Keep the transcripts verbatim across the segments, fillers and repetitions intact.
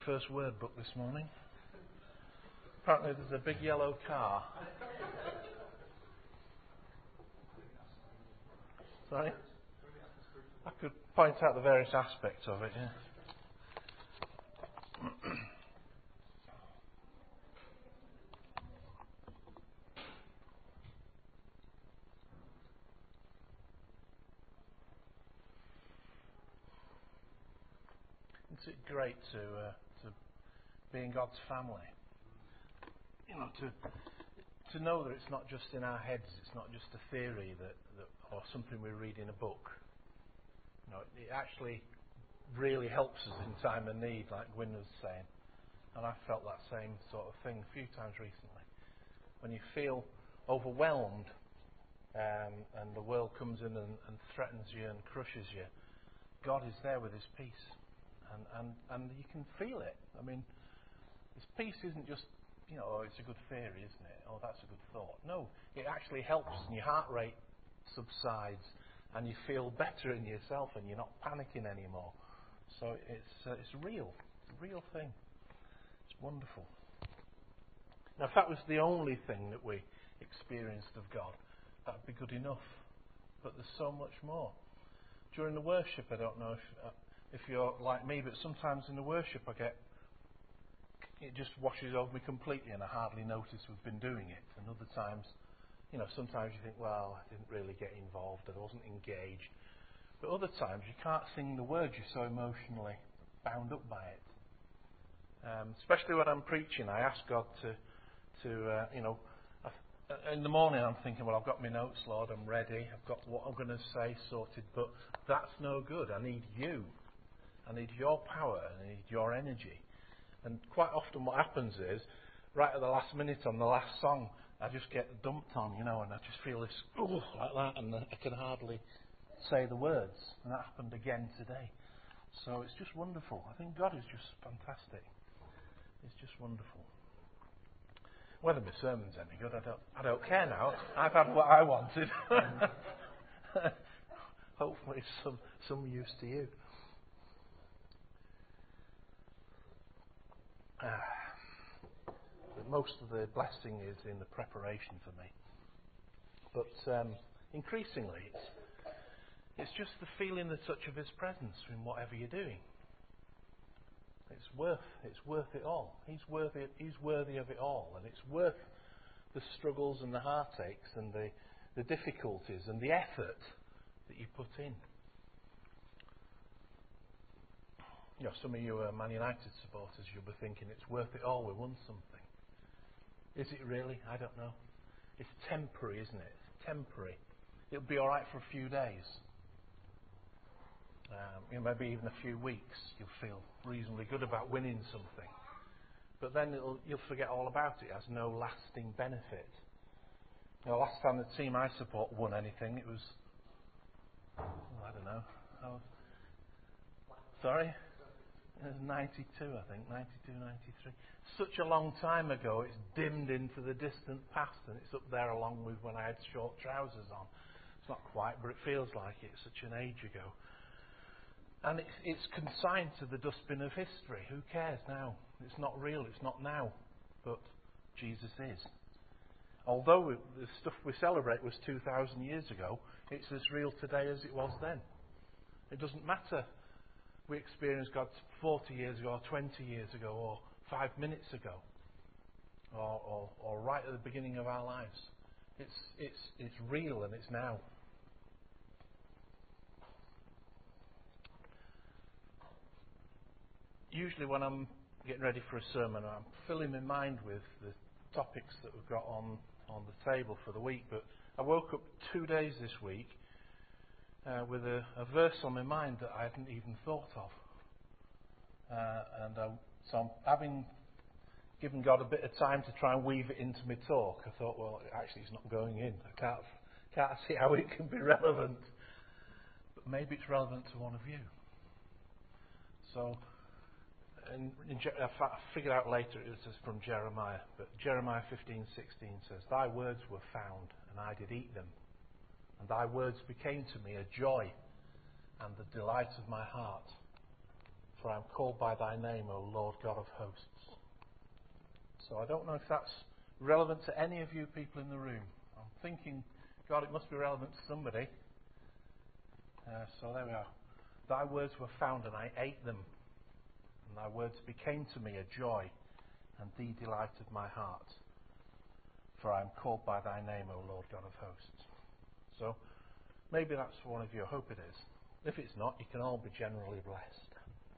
First word book this morning. Apparently there's a big yellow car. Sorry? I could point out the various aspects of it, yeah. Isn't it great to uh, to be in God's family? You know, to to know that it's not just in our heads, it's not just a theory that, that or something we read in a book. You know, it actually really helps us in time of need, like Gwyn was saying. And I felt that same sort of thing a few times recently. When you feel overwhelmed um, and the world comes in and, and threatens you and crushes you, God is there with His peace. And, and, and you can feel it. I mean, His peace isn't just, you know, oh, it's a good theory, isn't it? Oh, that's a good thought. No, it actually helps, and your heart rate subsides, and you feel better in yourself, and you're not panicking anymore. So it's uh, it's real. It's a real thing. It's wonderful. Now, if that was the only thing that we experienced of God, that would be good enough. But there's so much more. During the worship, I don't know if uh, if you're like me, but sometimes in the worship I get, it just washes over me completely and I hardly notice we've been doing it. And other times, you know, sometimes you think, well, I didn't really get involved, I wasn't engaged. But other times you can't sing the words, you're so emotionally bound up by it. Um, especially when I'm preaching, I ask God to, to uh, you know, I, in the morning I'm thinking, well, I've got my notes, Lord, I'm ready, I've got what I'm going to say sorted, but that's no good. I need you. I need your power, I need your energy. And quite often what happens is, right at the last minute on the last song, I just get dumped on, you know, and I just feel this, oh, like that, and I can hardly say the words. And that happened again today. So it's just wonderful. I think God is just fantastic. It's just wonderful. Whether my sermon's any good, I don't, I don't care now. I've had what I wanted. Hopefully it's some, some use to you. Uh, most of the blessing is in the preparation for me. But um, increasingly, it's, it's just the feeling, the touch of His presence in whatever you're doing. It's worth, it's worth it all. He's worthy, He's worthy of it all. And it's worth the struggles and the heartaches and the, the difficulties and the effort that you put in. You know, some of you are Man United supporters, you'll be thinking it's worth it all, we won something. Is it really? I don't know. It's temporary, isn't it? It's temporary. It'll be alright for a few days. Um, you know, maybe even a few weeks you'll feel reasonably good about winning something. But then it'll, you'll forget all about it. It has no lasting benefit. You know, last time the team I support won anything, it was, oh, I don't know. Oh, sorry? It was ninety-two, I think, ninety-two, ninety-three. Such a long time ago, it's dimmed into the distant past, and it's up there along with when I had short trousers on. It's not quite, but it feels like it's such an age ago. And it's, it's consigned to the dustbin of history. Who cares now? It's not real, it's not now. But Jesus is. Although the stuff we celebrate was two thousand years ago, it's as real today as it was then. It doesn't matter. We experienced God forty years ago, or twenty years ago, or five minutes ago, or, or, or right at the beginning of our lives. It's, it's, it's real and it's now. Usually when I'm getting ready for a sermon, I'm filling my mind with the topics that we've got on, on the table for the week. But I woke up two days this week uh, with a, a verse on my mind that I hadn't even thought of. Uh, and I, so I'm having given God a bit of time to try and weave it into my talk. I thought, well, actually it's not going in. I can't, can't see how it can be relevant. But maybe it's relevant to one of you. So... And I figured out later it was from Jeremiah, but Jeremiah fifteen sixteen says, "Thy words were found, and I did eat them, and thy words became to me a joy and the delight of my heart. for I am called by thy name, O Lord God of hosts. So I don't know if that's relevant to any of you people in the room. I'm thinking, God, it must be relevant to somebody. Uh, so there we are. Thy words were found, and I ate them. And thy words became to me a joy, and thee delighted my heart. For I am called by thy name, O Lord God of hosts. So maybe that's for one of you. I hope it is. If it's not, you can all be generally blessed.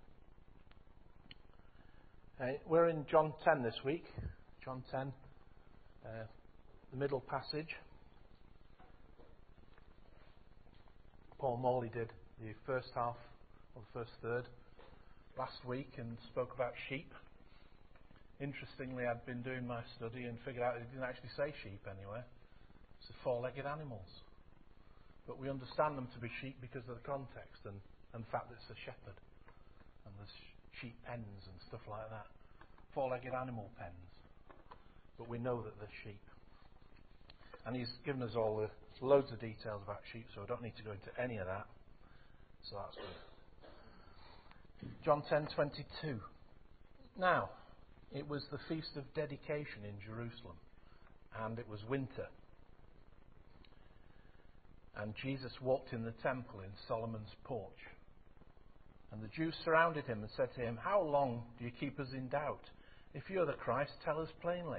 Uh, we're in John ten this week. John ten, uh, the middle passage. Paul Morley did the first half, or the first third, last week and spoke about sheep. Interestingly, I'd been doing my study and figured out it didn't actually say sheep anywhere. It's the four-legged animals. But we understand them to be sheep because of the context and, and the fact that it's a shepherd. And there's sheep pens and stuff like that. Four-legged animal pens. But we know that they're sheep. And he's given us all the loads of details about sheep, so I don't need to go into any of that. So that's good. John ten twenty-two. Now, it was the Feast of Dedication in Jerusalem, and it was winter. And Jesus walked in the temple in Solomon's porch. And the Jews surrounded him and said to him, How long do you keep us in doubt? If you are the Christ, tell us plainly.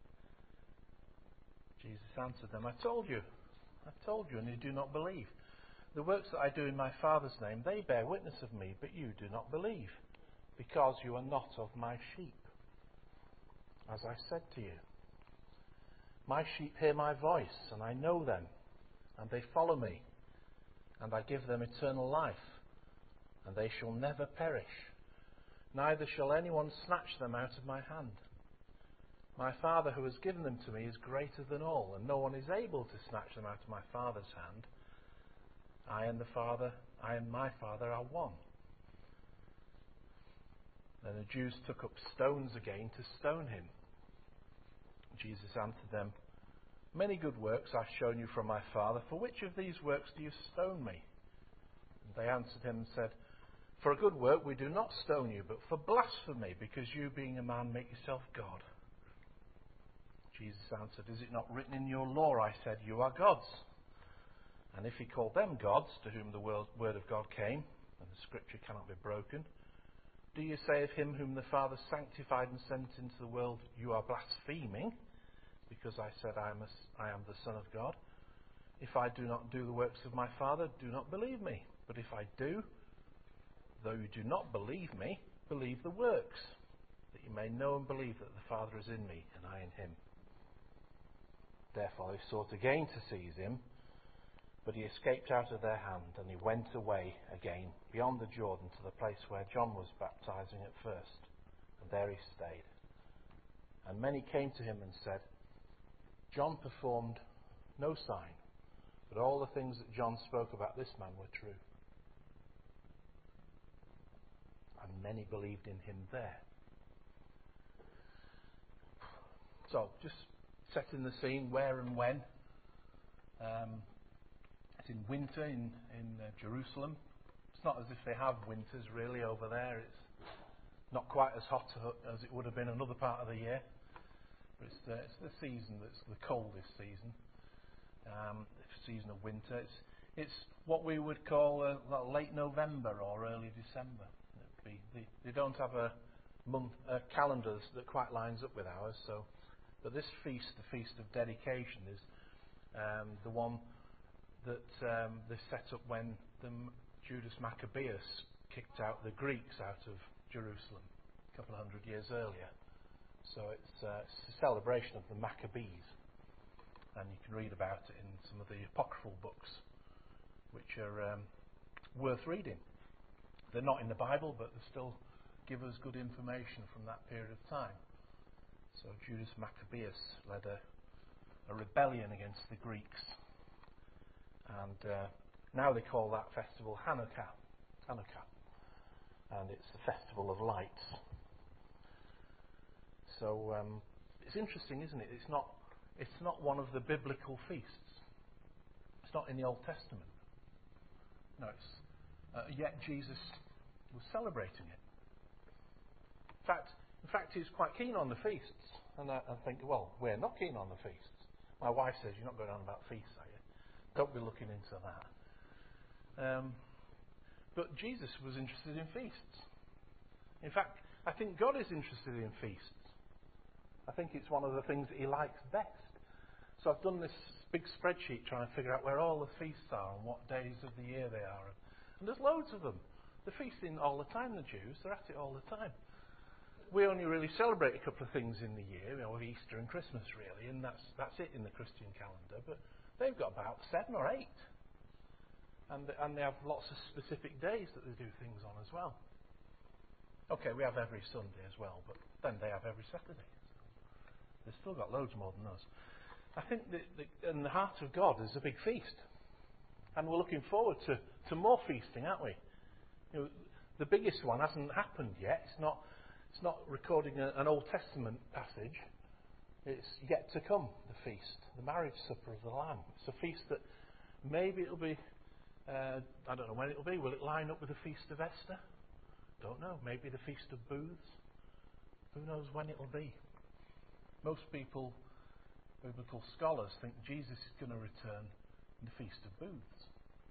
Jesus answered them, I told you, I told you, and you do not believe. The works that I do in my Father's name, they bear witness of me, but you do not believe, because you are not of my sheep. As I said to you, my sheep hear my voice, and I know them, and they follow me, and I give them eternal life, and they shall never perish, neither shall anyone snatch them out of my hand. My Father who has given them to me is greater than all, and no one is able to snatch them out of my Father's hand. I and the Father, I and my Father are one. Then the Jews took up stones again to stone him. Jesus answered them, Many good works I've shown you from my Father. For which of these works do you stone me? And they answered him and said, For a good work we do not stone you, but for blasphemy, because you, being a man, make yourself God. Jesus answered, Is it not written in your law, I said, you are gods? And if he called them gods, to whom the word of God came, and the scripture cannot be broken, do you say of him whom the Father sanctified and sent into the world, you are blaspheming, because I said I am, a, I am the Son of God? If I do not do the works of my Father, do not believe me. But if I do, though you do not believe me, believe the works, that you may know and believe that the Father is in me, and I in him. Therefore they sought again to seize him, but he escaped out of their hand, and he went away again beyond the Jordan to the place where John was baptizing at first, and there he stayed. And many came to him and said, John performed no sign, but all the things that John spoke about this man were true. And many believed in him there. So, just setting the scene, where and when. Um, it's in winter in, in uh, Jerusalem. It's not as if they have winters really over there. It's not quite as hot as it would have been another part of the year. But it's the, it's the season that's the coldest season. Um, season of winter. It's, it's what we would call uh, like late November or early December. Be, they, they don't have a month uh, calendar that quite lines up with ours. So, but this feast, the Feast of Dedication, is um, the one that um, they set up when the Judas Maccabeus kicked out the Greeks out of Jerusalem a couple of hundred years earlier. So it's, uh, it's a celebration of the Maccabees, and you can read about it in some of the apocryphal books, which are um, worth reading. They're not in the Bible, but they still give us good information from that period of time. So Judas Maccabeus led a, a rebellion against the Greeks. And uh, now they call that festival Hanukkah. Hanukkah. And it's the festival of lights. So um, it's interesting, isn't it? It's not, it's not one of the biblical feasts. It's not in the Old Testament. No, it's, uh, yet Jesus was celebrating it. In fact, in fact, he's quite keen on the feasts. And I, I think, well, we're not keen on the feasts. My wife says, you're not going on about feasts, are you? Don't be looking into that. Um, but Jesus was interested in feasts. In fact, I think God is interested in feasts. I think it's one of the things that he likes best. So I've done this big spreadsheet trying to figure out where all the feasts are and what days of the year they are. And there's loads of them. They're feasting all the time, the Jews. They're at it all the time. We only really celebrate a couple of things in the year, you know, Easter and Christmas really, and that's that's it in the Christian calendar. But they've got about seven or eight. And, and they have lots of specific days that they do things on as well. Okay, we have every Sunday as well, but then they have every Saturday. They've still got loads more than us. I think that the, in the heart of God is a big feast. And we're looking forward to, to more feasting, aren't we? You know, the biggest one hasn't happened yet. It's not, it's not recording a, an Old Testament passage. It's yet to come, the feast, the marriage supper of the Lamb. It's a feast that maybe it'll be, uh, I don't know when it'll be. Will it line up with the Feast of Esther? Don't know. Maybe the Feast of Booths. Who knows when it'll be? Most people, biblical scholars, think Jesus is going to return in the Feast of Booths.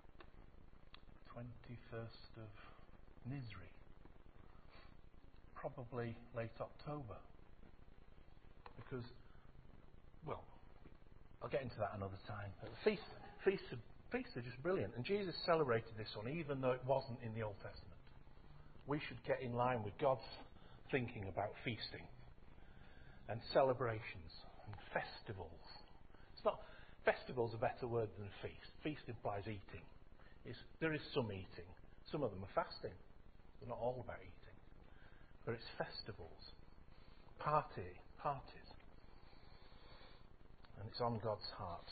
twenty-first of Nisri. Probably late October. Because, well, I'll get into that another time. But the feast, feasts, are, feasts are just brilliant. And Jesus celebrated this one even though it wasn't in the Old Testament. We should get in line with God's thinking about feasting and celebrations and festivals. It's not festival's a better word than feast. Feast implies eating. It's, there is some eating. Some of them are fasting. They're not all about eating. But it's festivals. Party, parties. And it's on God's heart.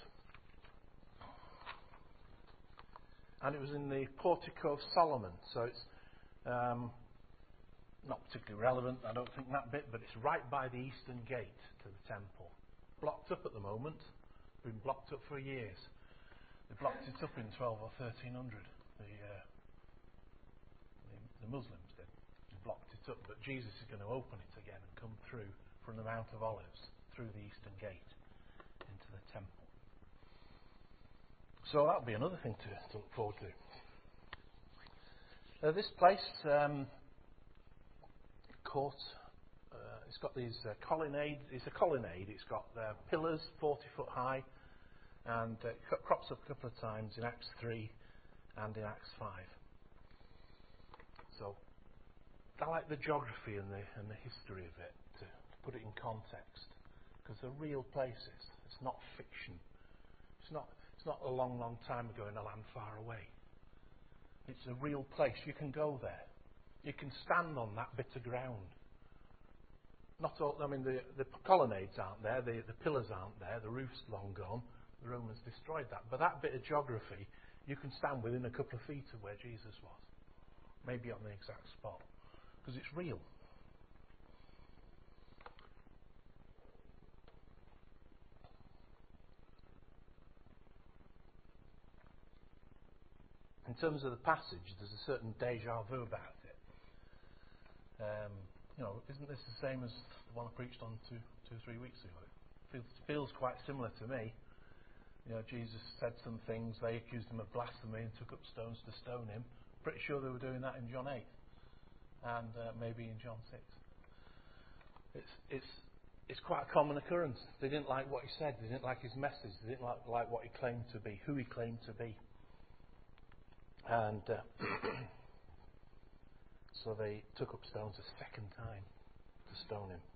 And it was in the portico of Solomon. So it's um, not particularly relevant, I don't think, that bit, but it's right by the eastern gate to the temple. Blocked up at the moment. Been blocked up for years. They blocked it up in twelve or thirteen hundred. The, uh, the, the Muslims did. They blocked it up, but Jesus is going to open it again and come through from the Mount of Olives, through the eastern gate, into the temple. So that'll be another thing to, to look forward to. Uh, this place, um, court, uh, it's got these uh, colonnades. It's a colonnade. It's got uh, pillars forty foot high, and uh, it crops up a couple of times in Acts three and in Acts five. So I like the geography and the and the history of it to, to put it in context, because they're real places. It's not fiction. It's not. It's not a long, long time ago in a land far away. It's a real place. You can go there. You can stand on that bit of ground. Not all. I mean, the, the colonnades aren't there. The, the pillars aren't there. The roof's long gone. The Romans destroyed that. But that bit of geography, you can stand within a couple of feet of where Jesus was. Maybe on the exact spot. Because it's real. In terms of the passage, there's a certain deja vu about it. Um, you know, isn't this the same as the one I preached on two, two or three weeks ago? It feels, feels quite similar to me. You know, Jesus said some things, they accused him of blasphemy and took up stones to stone him. Pretty sure they were doing that in John eight, and uh, maybe in John six. It's it's it's quite a common occurrence. They didn't like what he said. They didn't like his message. They didn't like, like what he claimed to be, who he claimed to be. And uh, so they took up stones a second time to stone him.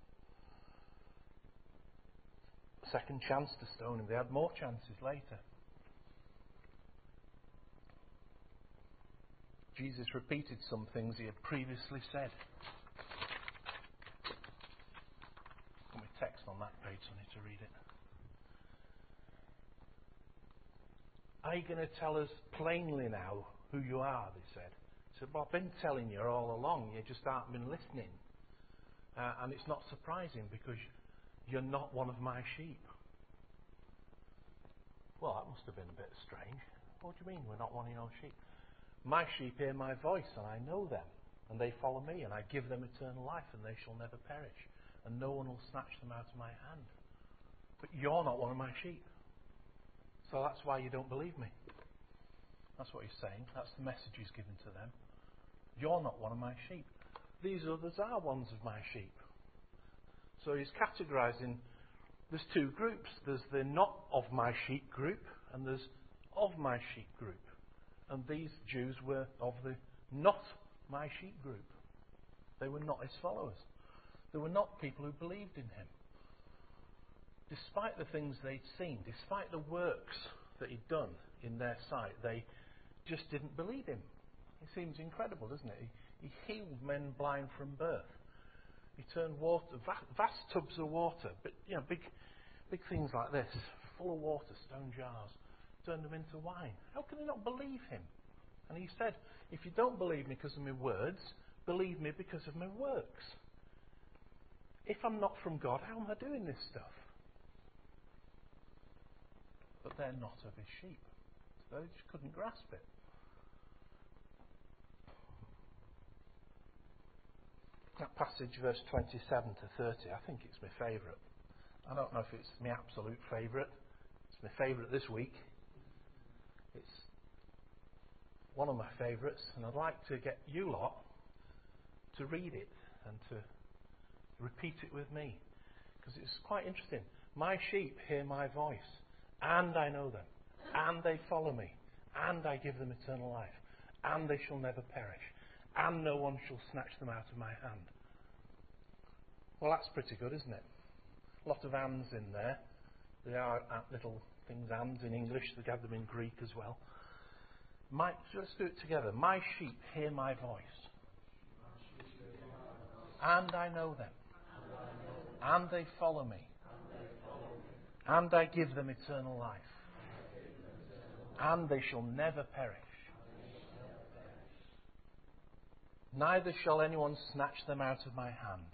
Second chance to stone him. They had more chances later. Jesus repeated some things he had previously said. Got my text on that page, so I need to read it. Are you going to tell us plainly now who you are, they said. He said, well, I've been telling you all along, you just haven't been listening. Uh, and it's not surprising because you're not one of my sheep. Well, that must have been a bit strange. What do you mean we're not one of your sheep? My sheep hear my voice and I know them and they follow me, and I give them eternal life, and they shall never perish, and no one will snatch them out of my hand. But you're not one of my sheep. So that's why you don't believe me. That's what he's saying. That's the message he's given to them. You're not one of my sheep. These others are ones of my sheep. So he's categorizing, there's two groups. There's the not of my sheep group, and there's of my sheep group. And these Jews were of the not my sheep group. They were not his followers. They were not people who believed in him. Despite the things they'd seen, despite the works that he'd done in their sight, they just didn't believe him. It seems incredible, doesn't it? He, he healed men blind from birth. He turned water, vast, vast tubs of water, but you know, big, big things like this, full of water, stone jars, turned them into wine. How can they not believe him? And he said, if you don't believe me because of my words, believe me because of my works. If I'm not from God, how am I doing this stuff? But they're not of his sheep. So they just couldn't grasp it. That passage, verse twenty-seven to thirty, I think it's my favourite. I don't know if it's my absolute favourite. It's my favourite this week. It's one of my favourites, and I'd like to get you lot to read it and to repeat it with me, because it's quite interesting. My sheep hear my voice, and I know them, and they follow me, and I give them eternal life, and they shall never perish, and no one shall snatch them out of my hand. Well, that's pretty good, isn't it? A lot of ands in there. They are little things, ands in English. They have them in Greek as well. My, let's do it together. My sheep hear my voice, and I know them, and they follow me, and I give them eternal life, and they shall never perish. Neither shall anyone snatch them out of my hand.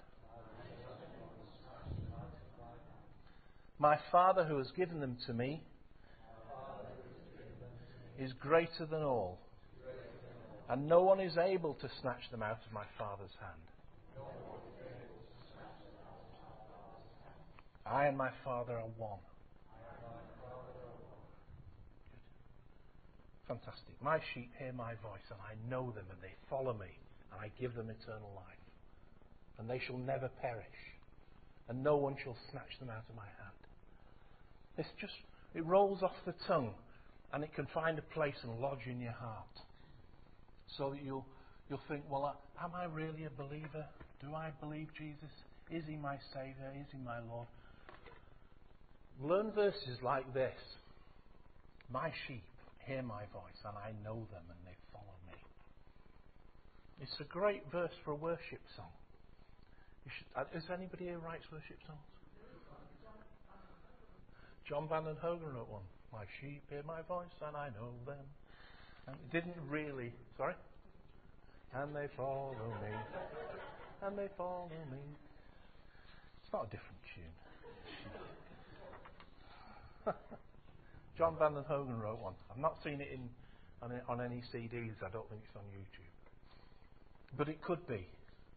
My Father who has given them to me is greater than all, and no one is able to snatch them out of my Father's hand. I and my Father are one. Fantastic. My sheep hear my voice, and I know them, and they follow me, and I give them eternal life. And they shall never perish, and no one shall snatch them out of my hand. It's just, it rolls off the tongue, and it can find a place and lodge in your heart. So that you'll, you'll think, well, am I really a believer? Do I believe Jesus? Is he my Saviour? Is he my Lord? Learn verses like this. My sheep hear my voice, and I know them, and they follow me. It's a great verse for a worship song. You should, uh, is anybody here writes worship songs? John Van den Hogen wrote one. My sheep hear my voice, and I know them. And it didn't really... Sorry? And they follow me. And they follow me. It's not a different tune. John Van den Hogen wrote one. I've not seen it in on, on any C Ds. I don't think it's on YouTube. But it could be.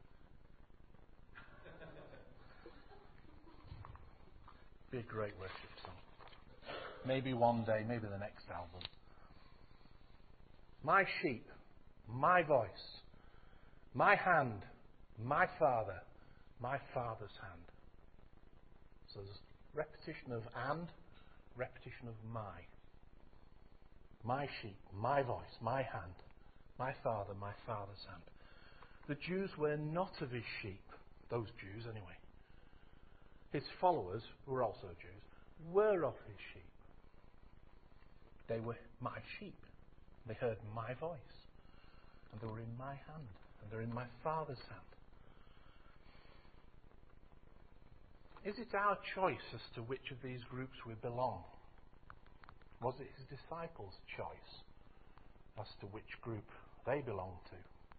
Be a great worship song. Maybe one day, maybe the next album. My sheep, my voice, my hand, my Father, my Father's hand. So there's repetition of and, repetition of my. My sheep, my voice, my hand, my Father, my Father's hand. The Jews were not of his sheep, those Jews anyway. His followers, who were also Jews, were of his sheep. They were my sheep. They heard my voice. And they were in my hand. And they're in my Father's hand. Is it our choice as to which of these groups we belong? Was it his disciples' choice as to which group they belong to?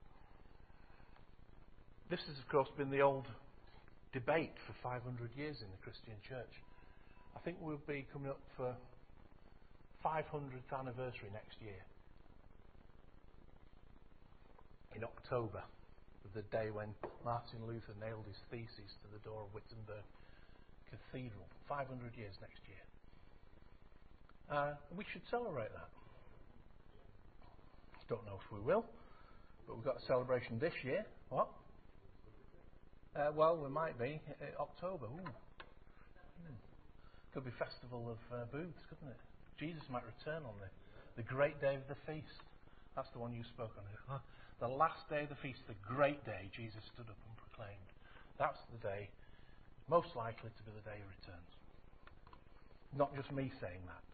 This has, of course, been the old debate for five hundred years in the Christian church. I think we'll be coming up for five hundredth anniversary next year. In October. with the day when Martin Luther nailed his thesis to the door of Wittenberg Cathedral. five hundred years next year. Uh, we should celebrate that. Don't know if we will, but we've got a celebration this year. What? Uh, well, we might be. Uh, October. Ooh. Hmm. Could be Festival of uh, Booths, couldn't it? Jesus might return on the, the great day of the feast. That's the one you spoke on. Huh? The last day of the feast, the great day, Jesus stood up and proclaimed. That's the day, most likely to be the day he returns. Not just me saying that.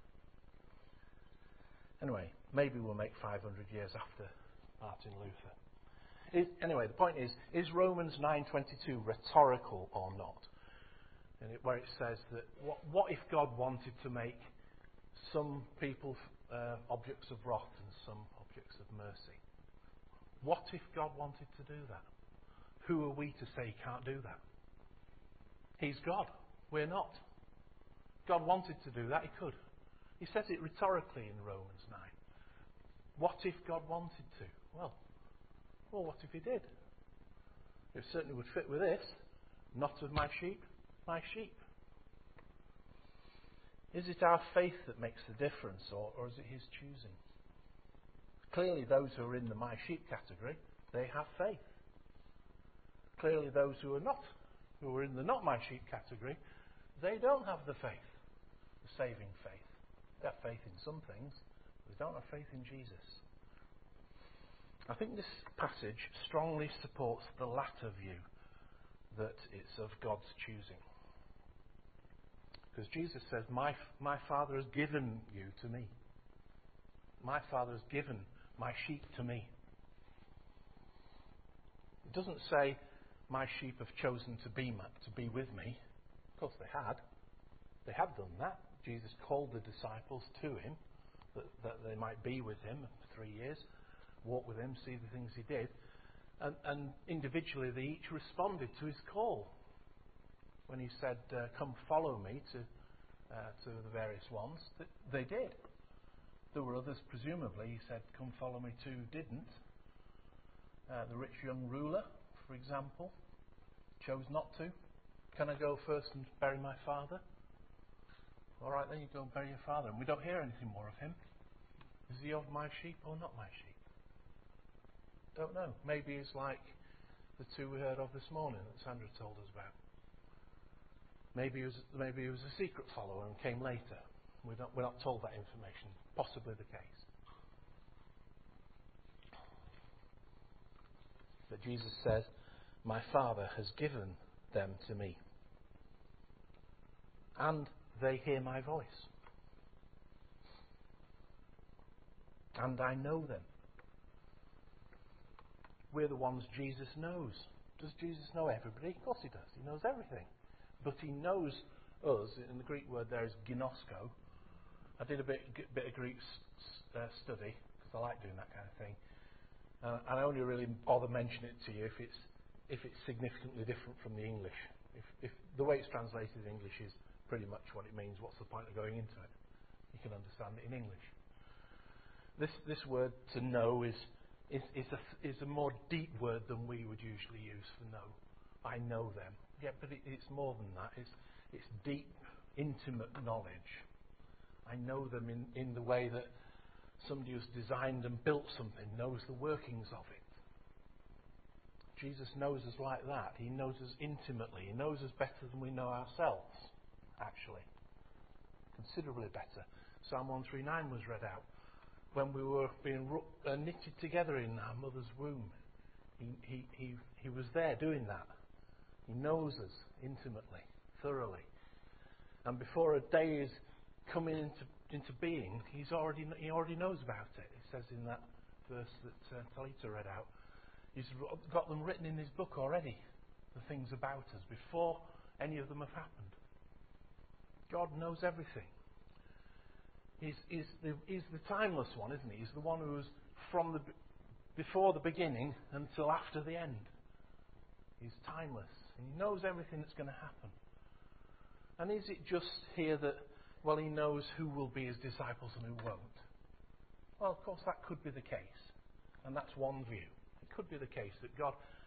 Anyway, maybe we'll make five hundred years after Martin Luther. Is, anyway, the point is, is Romans nine twenty-two rhetorical or not? And it, where it says that, what, what if God wanted to make some people uh, objects of wrath and some objects of mercy? What if God wanted to do that? Who are we to say he can't do that? He's God. We're not. God wanted to do that, he could. He says it rhetorically in Romans nine. What if God wanted to? Well, well, what if he did? It certainly would fit with this. Not of my sheep, my sheep. Is it our faith that makes the difference, or, or is it his choosing? Clearly those who are in the my sheep category, they have faith. Clearly those who are not, who are in the not my sheep category, they don't have the faith, the saving faith. They have faith in some things, but they don't have faith in Jesus. I think this passage strongly supports the latter view, that it's of God's choosing. Because Jesus says, my, my Father has given you to me. My Father has given my sheep to me. It doesn't say, my sheep have chosen to be, to be with me. Of course they had. They had done that. Jesus called the disciples to him, that, that they might be with him for three years, walk with him, see the things he did. And, and individually they each responded to his call. When he said, uh, come follow me to, uh, to the various ones, th- they did. There were others, presumably, he said, come follow me to, didn't. Uh, the rich young ruler, for example, chose not to. Can I go first and bury my father? All right, then you go and bury your father. And we don't hear anything more of him. Is he of my sheep or not my sheep? Don't know. Maybe he's like the two we heard of this morning that Sandra told us about. Maybe he was, maybe he was a secret follower and came later. We're not, we're not told that information. Possibly the case. But Jesus says, my Father has given them to me. And they hear my voice. And I know them. We're the ones Jesus knows. Does Jesus know everybody? Of course he does. He knows everything. But he knows us. And the Greek word there is ginosko. I did a bit, bit of Greek uh, study, because I like doing that kind of thing. Uh, and I only really bother mentioning it to you if it's if it's significantly different from the English. If, if the way it's translated in English is pretty much what it means, what's the point of going into it? You can understand it in English. This this word to know is is is a, is a more deep word than we would usually use for know. I know them. Yeah, but it, it's more than that. It's it's deep, intimate knowledge. I know them in, in the way that somebody who's designed and built something knows the workings of it. Jesus knows us like that. He knows us intimately. He knows us better than we know ourselves, actually. Considerably better. Psalm one thirty-nine was read out. When we were being uh, knitted together in our mother's womb, he, he, he, he was there doing that. He knows us intimately, thoroughly. And before a day is coming into into being, he's already he already knows about it. It says in that verse that uh, Talita read out, he's got them written in his book already, the things about us, before any of them have happened. God knows everything. He's, he's, the, he's the timeless one, isn't he? He's the one who's from the before the beginning until after the end. He's timeless. And he knows everything that's going to happen. And is it just here that, well, he knows who will be his disciples and who won't? Well, of course, that could be the case. And that's one view. It could be the case that God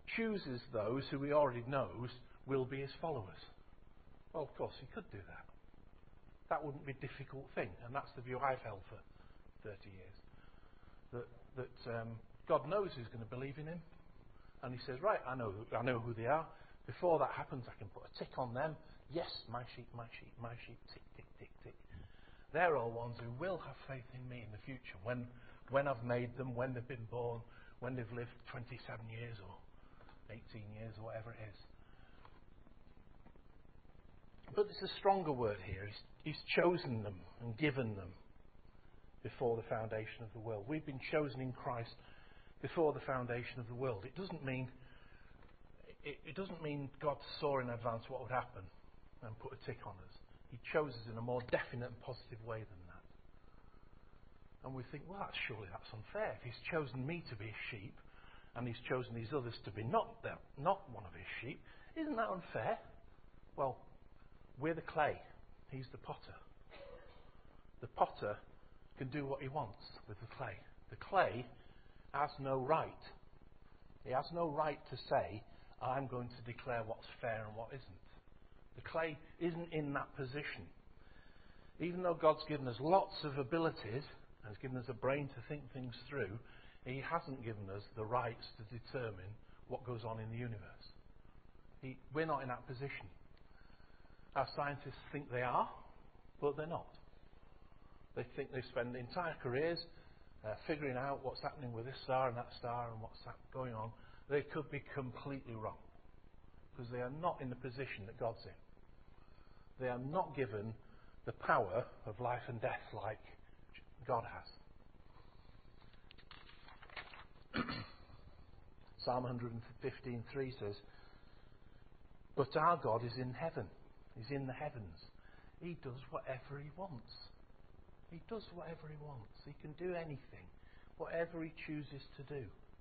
chooses those who he already knows will be his followers. Well, of course, he could do that. That wouldn't be a difficult thing, and that's the view I've held for thirty years. That, that um, God knows who's going to believe in him, and he says, right, I know, I know who they are. Before that happens, I can put a tick on them. Yes, my sheep, my sheep, my sheep, tick, tick, tick, tick. They're all ones who will have faith in me in the future, when, when I've made them, when they've been born, when they've lived twenty-seven years or eighteen years or whatever it is. But there's a stronger word here. He's, he's chosen them and given them before the foundation of the world. We've been chosen in Christ before the foundation of the world. It doesn't mean it, it doesn't mean God saw in advance what would happen and put a tick on us. He chose us in a more definite and positive way than that. And we think, well, that's, surely that's unfair. If he's chosen me to be a sheep and he's chosen these others to be not them, not one of his sheep, isn't that unfair? Well, we're the clay. He's the potter. The potter can do what he wants with the clay. The clay has no right. He has no right to say, I'm going to declare what's fair and what isn't. The clay isn't in that position. Even though God's given us lots of abilities and has given us a brain to think things through, he hasn't given us the rights to determine what goes on in the universe. He, we're not in that position. Our scientists think they are, but they're not. They think they spend entire careers uh, figuring out what's happening with this star and that star and what's that going on. They could be completely wrong, because they are not in the position that God's in. They are not given the power of life and death like God has. Psalm one fifteen three says, but our God is in heaven. He's in the heavens. He does whatever he wants. He does whatever he wants. He can do anything, whatever he chooses to do.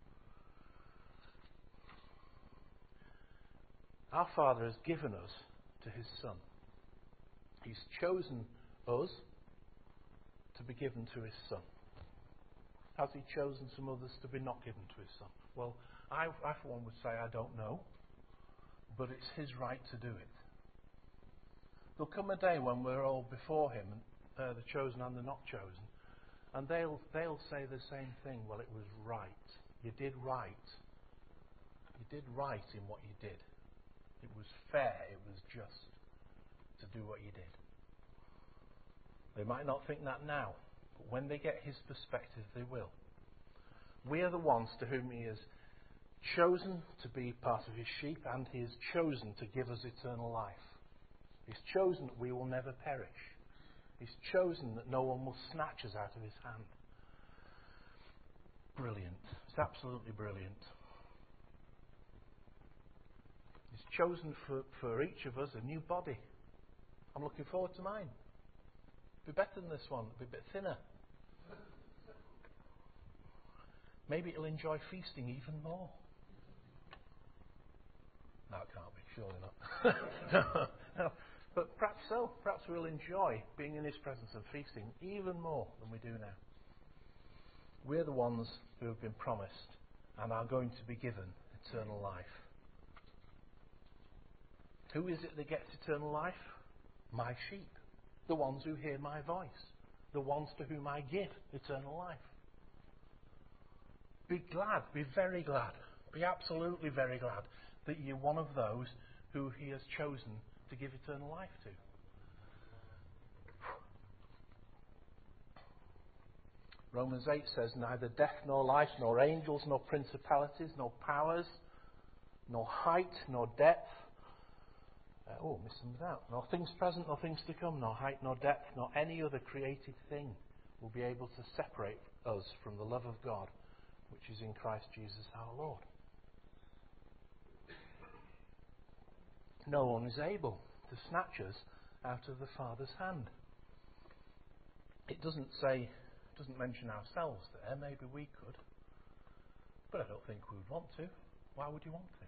Our Father has given us to his Son. He's chosen us to be given to his Son. Has he chosen some others to be not given to his Son? Well, I, I for one would say I don't know, but it's his right to do it. There'll come a day when we're all before him, uh, the chosen and the not chosen, and they'll they'll say the same thing. Well, it was right. You did right. You did right in what you did. It was fair. It was just to do what you did. They might not think that now, but when they get his perspective, they will. We are the ones to whom he has chosen to be part of his sheep, and he has chosen to give us eternal life. He's chosen that we will never perish. He's chosen that no one will snatch us out of his hand. Brilliant. It's absolutely brilliant. He's chosen for, for each of us a new body. I'm looking forward to mine. It'll be better than this one. It'll be a bit thinner. Maybe it'll enjoy feasting even more. No, it can't be. Surely not. no. But perhaps so. Perhaps we'll enjoy being in his presence and feasting even more than we do now. We're the ones who have been promised and are going to be given eternal life. Who is it that gets eternal life? My sheep. The ones who hear my voice. The ones to whom I give eternal life. Be glad. Be very glad. Be absolutely very glad that you're one of those who he has chosen to give eternal life to. Romans eight says, neither death nor life, nor angels, nor principalities, nor powers, nor height, nor depth. Uh, oh, missed something out. Nor things present, nor things to come, nor height, nor depth, nor any other created thing will be able to separate us from the love of God, which is in Christ Jesus our Lord. No one is able to snatch us out of the Father's hand. It doesn't say, it doesn't mention ourselves there. Maybe we could. But I don't think we would want to. Why would you want to?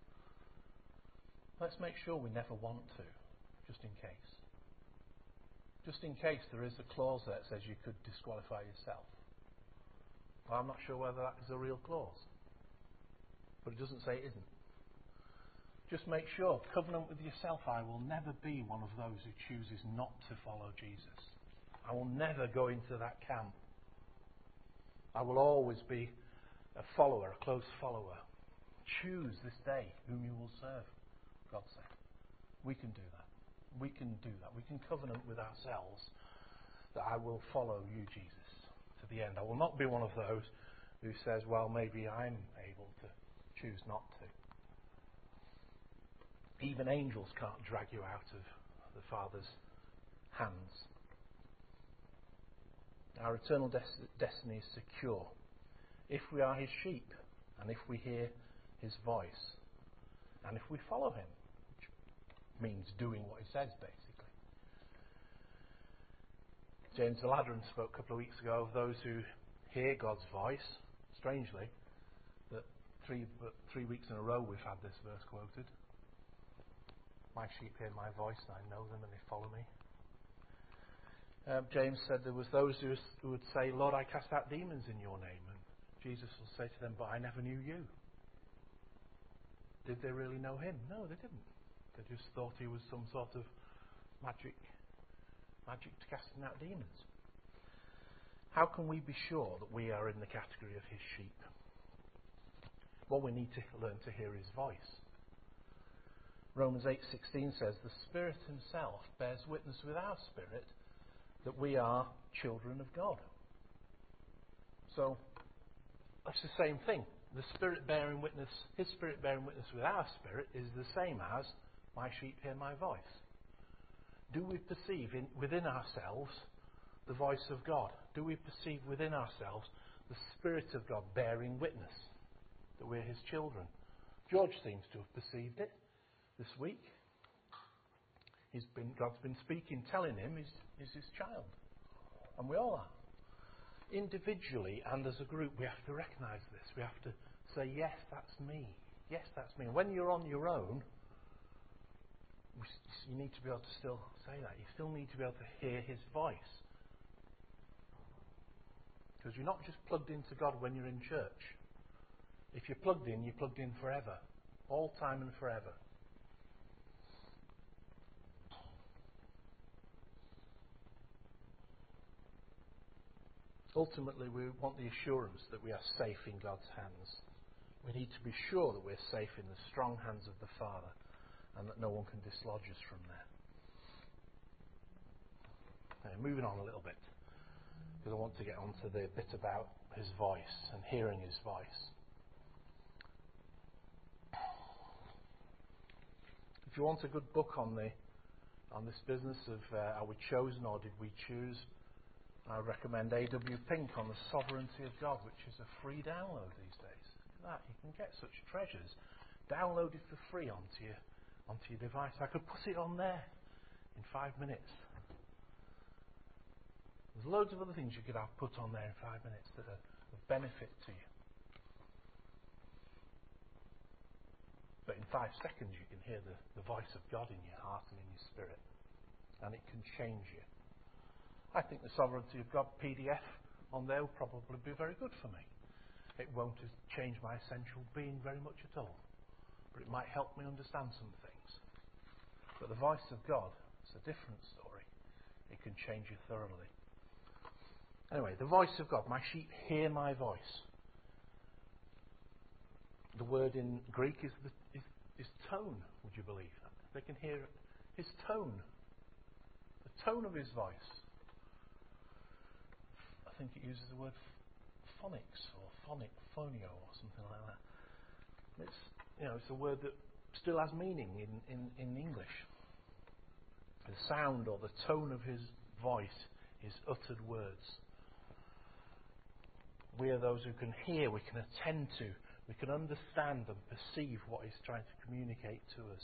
Let's make sure we never want to, just in case. Just in case there is a clause there that says you could disqualify yourself. Well, I'm not sure whether that is a real clause. but it doesn't say it isn't. Just make sure, covenant with yourself, I will never be one of those who chooses not to follow Jesus. I will never go into that camp. I will always be a follower, a close follower. Choose this day whom you will serve, God said. We can do that. We can do that. We can covenant with ourselves that I will follow you, Jesus, to the end. I will not be one of those who says, well, maybe I'm able to choose not to. Even angels can't drag you out of the Father's hands. Our eternal des- destiny is secure if we are his sheep and if we hear his voice and if we follow him, which means doing what he says, basically. James the Ladron spoke a couple of weeks ago of those who hear God's voice. Strangely, that three, three weeks in a row we've had this verse quoted. My sheep hear my voice, and I know them, and they follow me. Um, James said there was those who, who would say, Lord, I cast out demons in your name. And Jesus will say to them, but I never knew you. Did they really know him? No, they didn't. They just thought he was some sort of magic, magic to casting out demons. How can we be sure that we are in the category of his sheep? Well, we need to learn to hear his voice. Romans eight sixteen says, the Spirit himself bears witness with our spirit that we are children of God. So, that's the same thing. The Spirit bearing witness, his Spirit bearing witness with our spirit is the same as, my sheep hear my voice. Do we perceive in, within ourselves the voice of God? Do we perceive within ourselves the Spirit of God bearing witness that we're his children? George seems to have perceived it this week. He's been, God's been speaking, telling him he's, he's his child. And we all are. Individually and as a group, we have to recognise this. We have to say, yes, that's me. Yes, that's me. When you're on your own, you need to be able to still say that. You still need to be able to hear his voice. Because you're not just plugged into God when you're in church. If you're plugged in, you're plugged in forever. All time and forever. Ultimately, we want the assurance that we are safe in God's hands. We need to be sure that we're safe in the strong hands of the Father and that no one can dislodge us from there. Now, moving on a little bit, because I want to get on to the bit about his voice and hearing his voice. If you want a good book on the on this business of uh, are we chosen or did we choose, I recommend A W Pink on the Sovereignty of God, which is a free download these days. Look at that, you can get such treasures downloaded for free onto your onto your device. I could put it on there in five minutes. There's loads of other things you could have put on there in five minutes that are of benefit to you. But in five seconds you can hear the, the voice of God in your heart and in your spirit. And it can change you. I think the Sovereignty of God P D F on there will probably be very good for me. It won't change my essential being very much at all. But it might help me understand some things. But the voice of God is a different story. It can change you thoroughly. Anyway, the voice of God. My sheep hear my voice. The word in Greek is, the, is, is tone, would you believe that? They can hear his tone. The tone of his voice. I think it uses the word phonics or phonic, phonio or something like that. It's, you know, it's a word that still has meaning in, in, in English. The sound or the tone of his voice, his uttered words. We are those who can hear, we can attend to, we can understand and perceive what he's trying to communicate to us.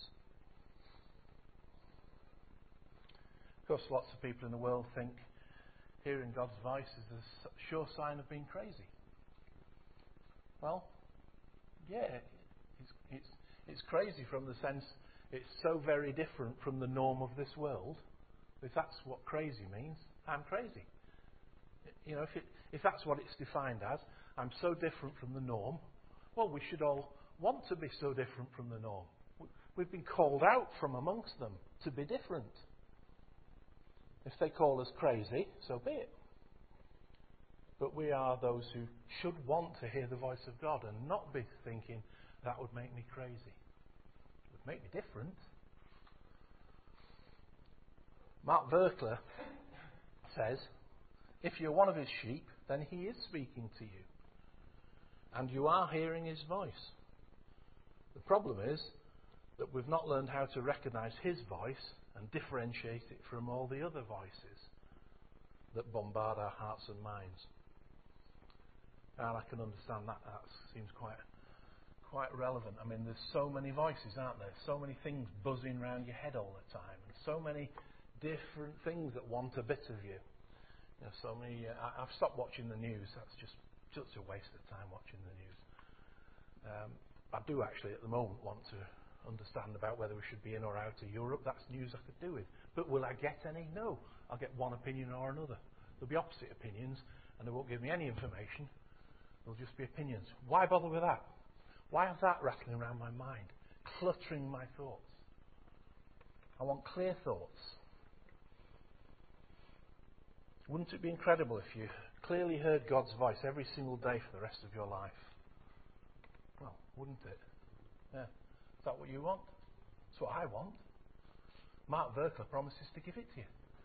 Of course, lots of people in the world think hearing God's voice is a sure sign of being crazy. Well, yeah, it's, it's, it's crazy from the sense it's so very different from the norm of this world. If that's what crazy means, I'm crazy. You know, if, it, if that's what it's defined as, I'm so different from the norm, well, we should all want to be so different from the norm. We've been called out from amongst them to be different. If they call us crazy, so be it. But we are those who should want to hear the voice of God and not be thinking that would make me crazy. It would make me different. Mark Verkler says, if you're one of his sheep, then he is speaking to you. And you are hearing his voice. The problem is that we've not learned how to recognise his voice and differentiate it from all the other voices that bombard our hearts and minds. And I can understand that. That seems quite quite relevant. I mean, there's so many voices, aren't there? So many things buzzing around your head all the time. And so many different things that want a bit of you. You know, so many. Uh, I, I've stopped watching the news. That's just such a waste of time watching the news. Um, I do actually at the moment want to understand about whether we should be in or out of Europe. That's news I could do with. But will I get any? No. I'll get one opinion or another. There'll be opposite opinions, and they won't give me any information. They'll just be opinions. Why bother with that? Why is that rattling around my mind, cluttering my thoughts? I want clear thoughts. Wouldn't it be incredible if you clearly heard God's voice every single day for the rest of your life? Well, wouldn't it? Yeah. Is that what you want? That's what I want. Mark Verkler promises to give it to you.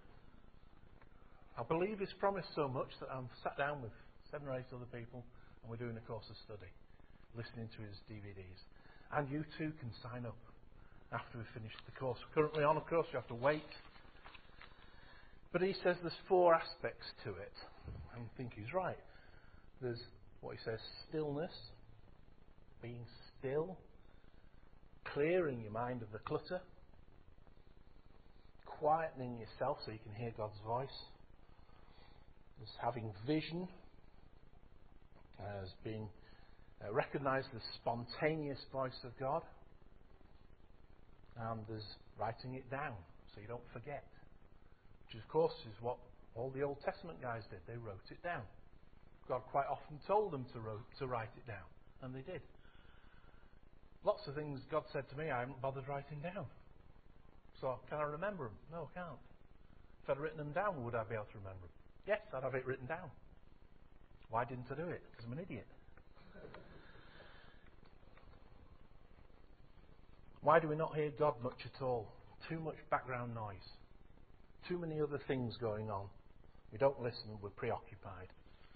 I believe his promise so much that I'm sat down with seven or eight other people and we're doing a course of study, listening to his D V Ds. And you too can sign up after we've finished the course. We're currently on a course, you have to wait. But he says there's four aspects to it. I think he's right. There's what he says, stillness, being still, clearing your mind of the clutter, quietening yourself so you can hear God's voice. There's having vision, as being uh, recognised the spontaneous voice of God. And there's writing it down so you don't forget. Which of course is what all the Old Testament guys did. They wrote it down. God quite often told them to, wrote, to write it down. And they did. Lots of things God said to me I haven't bothered writing down. So can I remember them? No, I can't. If I'd written them down, would I be able to remember them? Yes, I'd have it written down. Why didn't I do it? Because I'm an idiot. Why do we not hear God much at all? Too much background noise. Too many other things going on. We don't listen, we're preoccupied.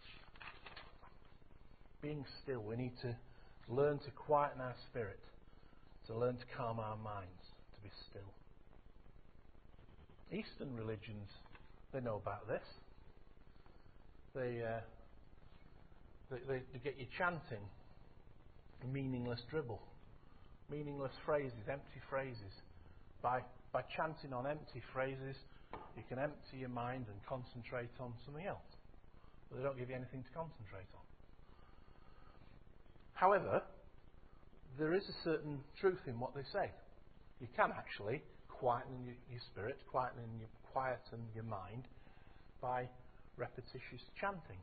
Being still, we need to learn to quieten our spirit, to learn to calm our minds, to be still. Eastern religions, they know about this. They, uh, they, they, they get you chanting meaningless dribble, meaningless phrases, empty phrases. By, by chanting on empty phrases, you can empty your mind and concentrate on something else. But they don't give you anything to concentrate on. However, there is a certain truth in what they say. You can actually quieten your, your spirit, quieten your, quieten your mind by repetitious chanting.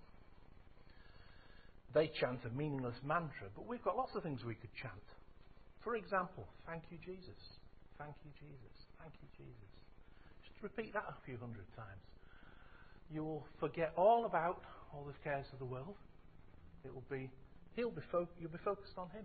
They chant a meaningless mantra, but we've got lots of things we could chant. For example, thank you, Jesus. Thank you, Jesus. Thank you, Jesus. Just repeat that a few hundred times. You will forget all about all the cares of the world. It will be, he'll be fo- you'll be focused on him.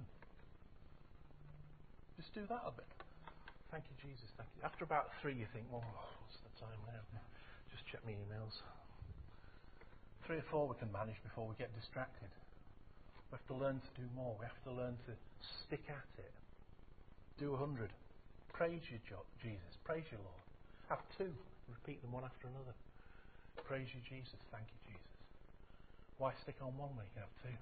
Just do that a bit. Thank you, Jesus. Thank you. After about three, you think, oh, what's the time now? Just check my emails. Three or four we can manage before we get distracted. We have to learn to do more. We have to learn to stick at it. Do a hundred. Praise you, Jesus. Praise you, Lord. Have two. Repeat them one after another. Praise you, Jesus. Thank you, Jesus. Why stick on one when you can have two?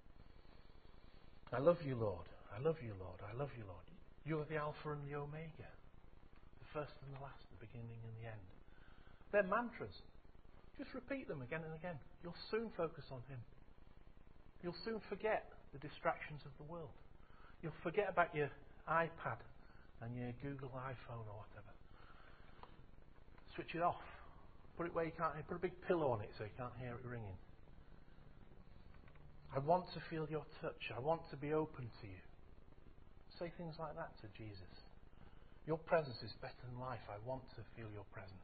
I love you, Lord. I love you, Lord. I love you, Lord. You are the Alpha and the Omega. The first and the last, the beginning and the end. They're mantras. Just repeat them again and again. You'll soon focus on him. You'll soon forget the distractions of the world. You'll forget about your iPad and your Google iPhone or whatever. Switch it off. Put it where you can't hear. Put a big pillow on it so you can't hear it ringing. I want to feel your touch. I want to be open to you. Say things like that to Jesus. Your presence is better than life. I want to feel your presence.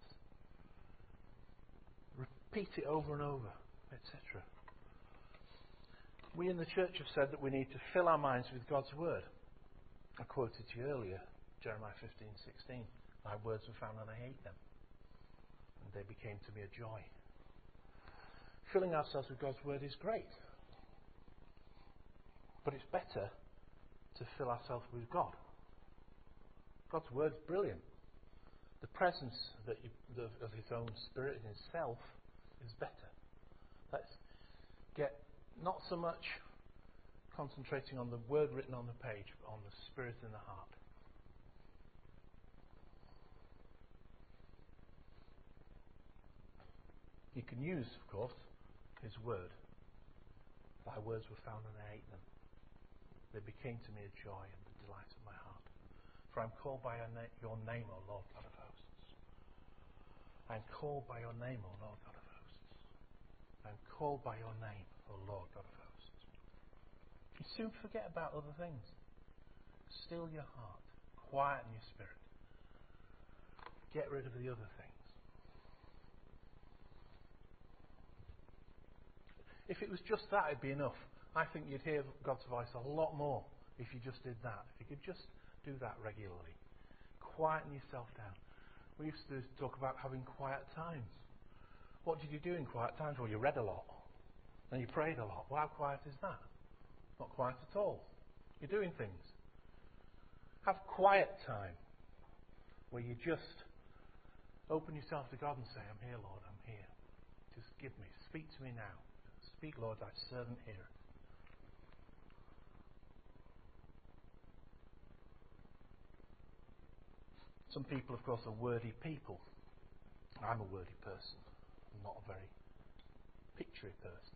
Repeat it over and over, et cetera. We in the church have said that we need to fill our minds with God's word. I quoted to you earlier, Jeremiah fifteen sixteen. My words were found and I ate them, and they became to me a joy. Filling ourselves with God's word is great, but it's better to fill ourselves with God. God's word is brilliant. The presence that you, of, of His own Spirit in Himself is better. Let's get not so much concentrating on the word written on the page, but on the Spirit in the heart. You can use, of course, His word. Thy words were found and I ate them. They became to me a joy and the delight of my heart. For I am called by your, na- your name, O Lord God of hosts. I am called by your name, O Lord God of hosts. I am called by your name, O Lord God of hosts. You soon forget about other things. Still your heart. Quieten your spirit. Get rid of the other things. If it was just that, it'd be enough. I think you'd hear God's voice a lot more if you just did that. If you could just do that regularly. Quieten yourself down. We used to talk about having quiet times. What did you do in quiet times? Well, you read a lot. And you prayed a lot. Well, how quiet is that? Not quiet at all. You're doing things. Have quiet time where you just open yourself to God and say, I'm here, Lord, I'm here. Just give me. Speak to me now. Speak, Lord, thy servant heareth. Some people, of course, are wordy people. I'm a wordy person. I'm not a very pictury person.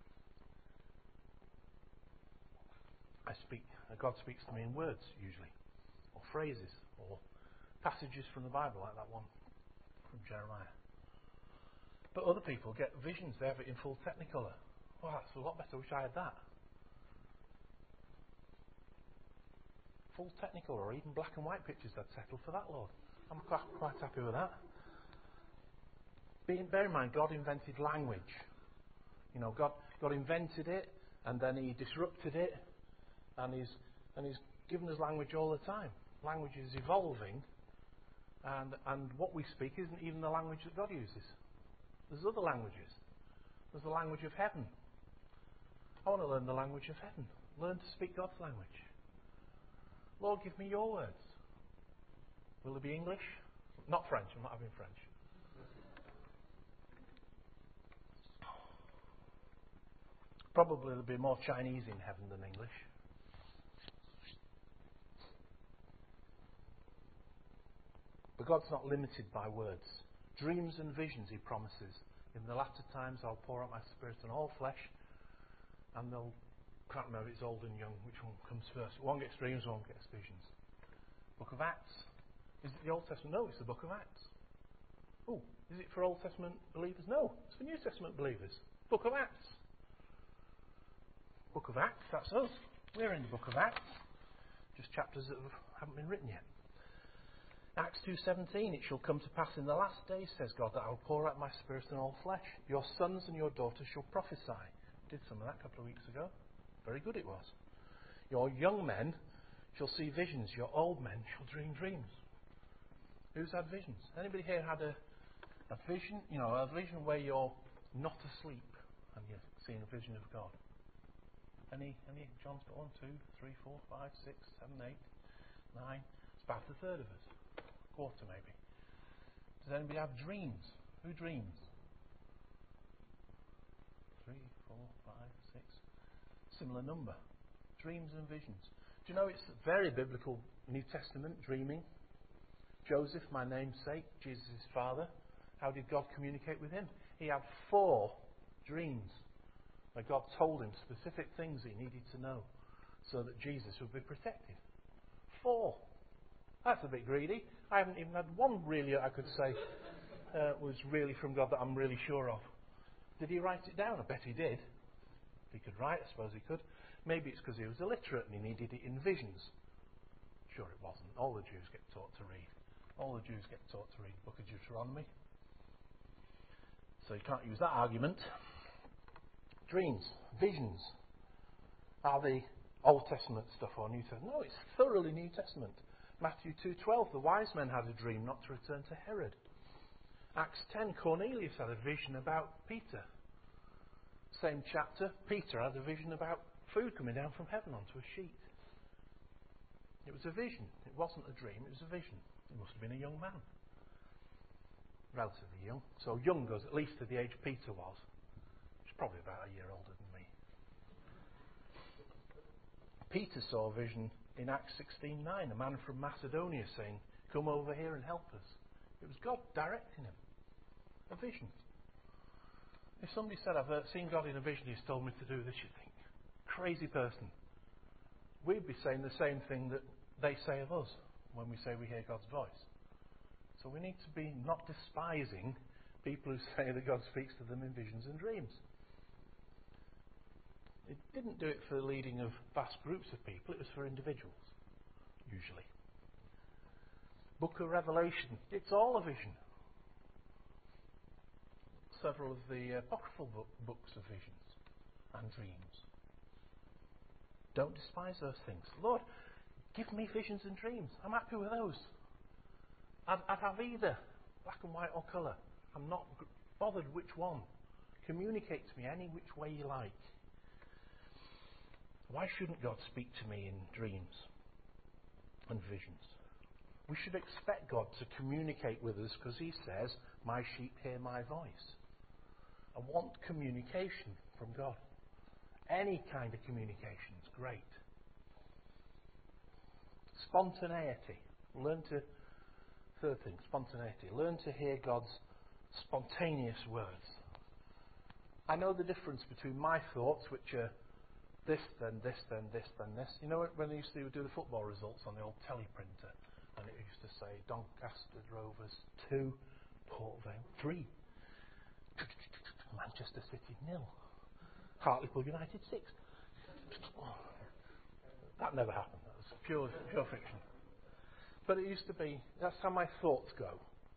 I speak, God speaks to me in words, usually, or phrases, or passages from the Bible, like that one from Jeremiah. But other people get visions. They have it in full Technicolor. Wow, that's a lot better. I wish I had that. Full Technicolor, or even black and white pictures. I'd settle for that, Lord. I'm quite, quite happy with that. Being, bear in mind, God invented language. You know, God, God invented it, and then He disrupted it, and He's and He's given us language all the time. Language is evolving, and and what we speak isn't even the language that God uses. There's other languages. There's the language of heaven. I want to learn the language of heaven. Learn to speak God's language. Lord, give me your words. Will it be English? Not French. I'm not having French. Probably there'll be more Chinese in heaven than English. But God's not limited by words. Dreams and visions, He promises. In the latter times I'll pour out my Spirit on all flesh, and they'll, can't remember if it's old and young, which one comes first. One gets dreams, one gets visions. Book of Acts. Is it the Old Testament? No, it's the Book of Acts. Oh, is it for Old Testament believers? No, it's for New Testament believers. Book of Acts. Book of Acts, that's us. We're in the Book of Acts. Just chapters that have, haven't been written yet. Acts two seventeen, it shall come to pass in the last days, says God, that I will pour out my Spirit on all flesh. Your sons and your daughters shall prophesy. Did some of that a couple of weeks ago. Very good it was. Your young men shall see visions. Your old men shall dream dreams. Who's had visions? Anybody here had a, a vision? You know, a vision where you're not asleep and you're seeing a vision of God. Any? Any? John's got one, two, three, four, five, six, seven, eight, nine. It's about a third of us. A quarter maybe. Does anybody have dreams? Who dreams? Three, four, five, six. Similar number. Dreams and visions. Do you know it's very biblical New Testament, dreaming? Joseph, my namesake, Jesus' father. How did God communicate with him? He had four dreams where God told him specific things he needed to know so that Jesus would be protected. Four. That's a bit greedy. I haven't even had one really I could say uh, was really from God that I'm really sure of. Did he write it down? I bet he did. If he could write, I suppose he could. Maybe it's because he was illiterate and he needed it in visions. Sure it wasn't. All the Jews get taught to read. All the Jews get taught to read the book of Deuteronomy. So you can't use that argument. Dreams, visions, are the Old Testament stuff or New Testament? No, it's thoroughly New Testament. Matthew two twelve, the wise men had a dream not to return to Herod. Acts ten, Cornelius had a vision about Peter. Same chapter, Peter had a vision about food coming down from heaven onto a sheet. It was a vision. It wasn't a dream, it was a vision. He must have been a young man. Relatively young. So young goes at least to the age Peter was. He's probably about a year older than me. Peter saw a vision in Acts sixteen nine, a man from Macedonia saying, "Come over here and help us." It was God directing him. A vision. If somebody said, "I've seen God in a vision, He's told me to do this," you think, crazy person. We'd be saying the same thing that they say of us when we say we hear God's voice. So we need to be not despising people who say that God speaks to them in visions and dreams. It didn't do it for the leading of vast groups of people, it was for individuals, usually. Book of Revelation, it's all a vision. Several of the apocryphal book, books of visions and dreams. Don't despise those things. Lord, give me visions and dreams. I'm happy with those. I'd, I'd have either black and white or colour. I'm not bothered which one. Communicate to me any which way you like. Why shouldn't God speak to me in dreams and visions? We should expect God to communicate with us because He says, "My sheep hear my voice." I want communication from God. Any kind of communication is great. Spontaneity. Learn to, third thing, spontaneity. Learn to hear God's spontaneous words. I know the difference between my thoughts, which are this, then this, then this, then this. You know when they used to do the football results on the old teleprinter, and it used to say Doncaster Rovers two, Port Vale three, Manchester City nil. Hartlepool United six. That never happened. That was pure, pure fiction. But it used to be, that's how my thoughts go.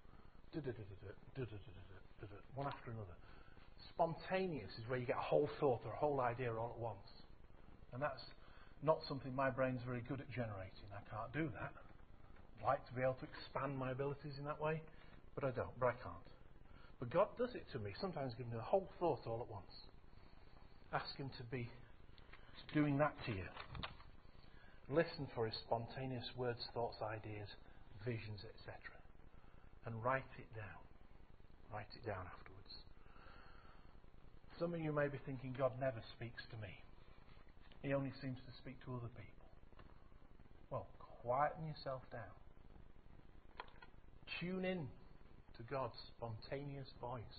One after another. Spontaneous is where you get a whole thought or a whole idea all at once. And that's not something my brain's very good at generating. I can't do that. I'd like to be able to expand my abilities in that way, but I don't, but I can't. But God does it to me. Sometimes give me a whole thought all at once. Ask Him to be doing that to you. Listen for His spontaneous words, thoughts, ideas, visions, et cetera. And write it down. Write it down afterwards. Some of you may be thinking, God never speaks to me. He only seems to speak to other people. Well, quieten yourself down. Tune in to God's spontaneous voice.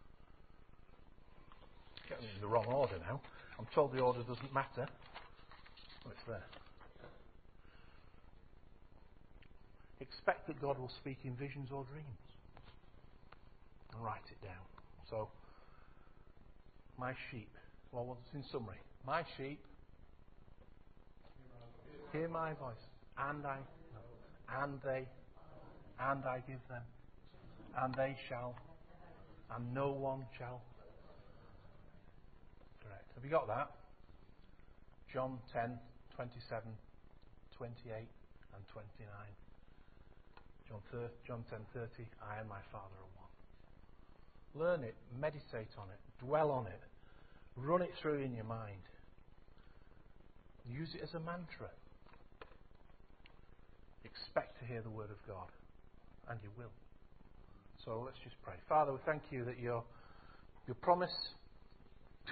Getting in the wrong order now. I'm told the order doesn't matter. Oh, it's there. Expect that God will speak in visions or dreams. And write it down. So, my sheep. Well, what's in summary? My sheep hear my voice, and I, and they, and I give them, and they shall, and no one shall. Correct. Have you got that? John ten, twenty-seven, twenty-eight, and twenty-nine. John, thir- John ten thirty. I and my Father are one. Learn it, meditate on it, dwell on it, run it through in your mind. Use it as a mantra. Expect to hear the word of God, and you will. So let's just pray. Father, we thank you that your your promise